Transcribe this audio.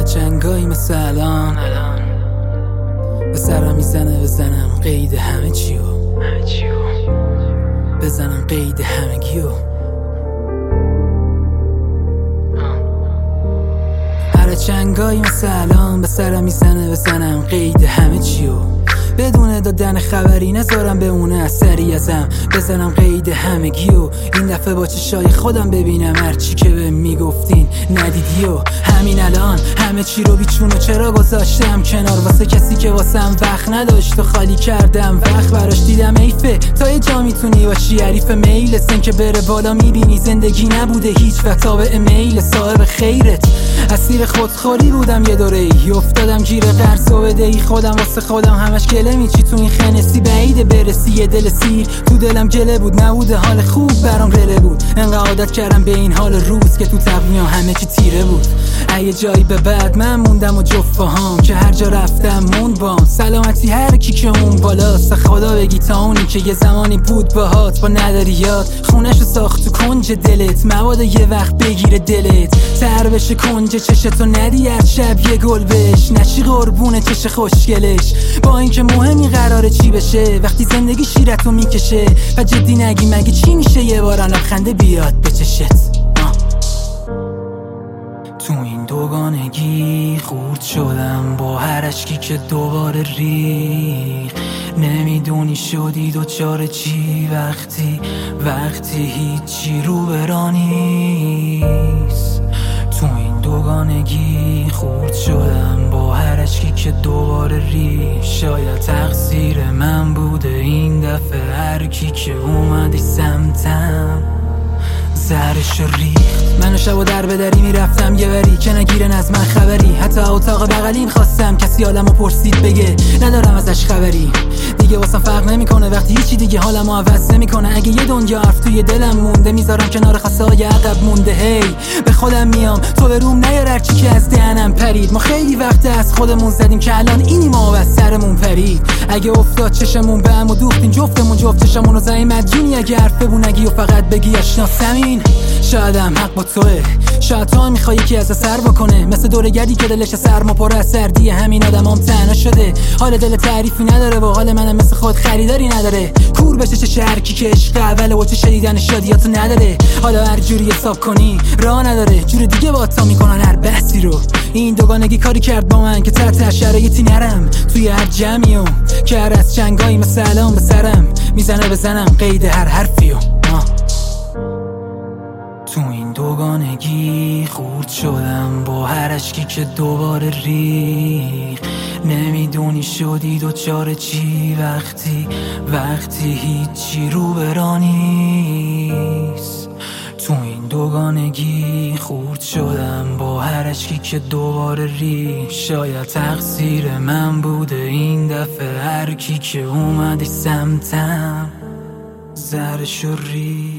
چنگایی مثل الان به سرم میزنه بزنم قید همه چیو بزنم قید همگیو. هر چنگایی مثل الان به سرم میزنه بزنم قید همه چیو بدون دادن خبری نذارم بمونه اثری ازم بزنم قید همگیو. این دفعه با چشای خودم ببینم هرچی که به میگفتین ندیدی و همین الان همه چی رو بیچون و چرا گذاشتم کنار واسه کسی که واسم وقت نداشت و خالی کردم وقت براش دیدم ایفه تا یه جا میتونی باشی حریف میل سن که بره بالا میبینی زندگی نبوده هیچ و تابع میل صاحب خیرت اسیر خودخوری بودم یه دوره ای افتادم گیر قرض و بدهی خودم واسه خودم همش گله میچی تو این خنسی بعیده برسی یه دل سیر تو دلم گله بود نبوده حال خوب برام رله بود انقدر عادت کردم به این حال روز که تو تقویم همه چی تیره بود. یه جایی به بعد من موندم و جفاهام که هر جا رفتم موند بام سلامتی هر کی که اون بالاست خدا بگی تا اونی که یه زمانی بود باهات با نداری یاد خونشو ساخت تو کنج دلت مبادا یه وقت بگیره دلت تر بشه کنج چشتو ندی هر شب یه گل بش نشی قربون چش خوشگلش با اینکه مهمی قراره چی بشه وقتی زندگی شیرتو میکشه و جدی نگی مگه چی میشه یه بار لبخنده بیاد به چشت. تو این دوگانگی خورد شدم با هر اشکی که دوباره ریخ نمیدونی شدی دوچار چی وقتی هیچی رو برانیست. تو این دوگانگی خورد شدم با هر اشکی که دوباره ریخ شاید تقصیر من بوده این دفعه هر کی که اومدی سمتم زهرشو ریخت. منو شب و در به دری میرفتم یه وری که نگیرن از من خبری حتی اتاق بغلیم خواستم کسی حالمو پرسید بگه ندارم ازش خبری دیگه واسم فرق نمیکنه وقتی هیچی دیگه حالمو عوض نمیکنه اگه یه دنیا حرف توی دلم مونده میذارم کنار خسته‌های عقب مونده هی به خودم میام تو به روم نیار هرچی که از دهنم پرید ما خیلی وقت از خودمون زدیم که الان اینی ما از سرمون پرید اگه افتاد چشمون به هم و دوختیم جفتمون جفت چشمونو زدیم مدیونی اگه حرف بگو نگی و فقط بگی اشناسمین شایدم حق با توه شاید تو میخوای یکی از سر بکنه مثل دورگردی که دلش سرما پر از سردی همین آدمام تنها شده حال دل تعریفی نداره و حال منم مثل خود خریداری نداره کور بشه چه شرکی که عشق اوله و چه شدیدن شادیاتو نداره حالا هر جوری حساب کنی راه نداره جور دیگه با تا میکنن هر بحثی رو این دوگانگی کاری کرد با من که تحت شرایطی نرم توی هر جمعیو که هر از چنگایی مثل الان به سرم میزنه بزنم قید هر حرفیو. تو این دوگانگی خورد شدم با هر اشکی که دوباره ریخ نمیدونی شدی دوچار چی وقتی هیچی رو برانیست. تو این دوگانگی خورد شدم با هر اشکی که دوباره ریخ شاید تقصیر من بوده این دفعه هر کی که اومدی سمتم زهرشو ریخ.